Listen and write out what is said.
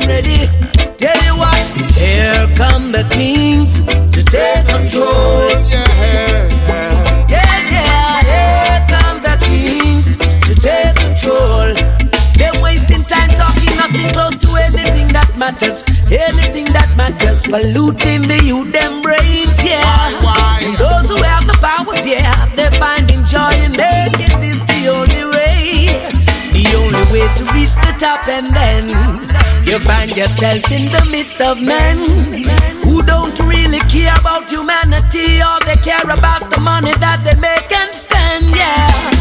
ready. Tell you what, here come the kings to take control. Yeah, here comes the kings to take control. They're wasting time talking nothing close to anything that matters. Anything that matters, polluting the youth, them brains, yeah. And those who have the powers, yeah, they're finding joy in making this the only way. The only way to reach the top, and then you find yourself in the midst of men who don't really care about humanity. All they care about the money that they make and spend, yeah.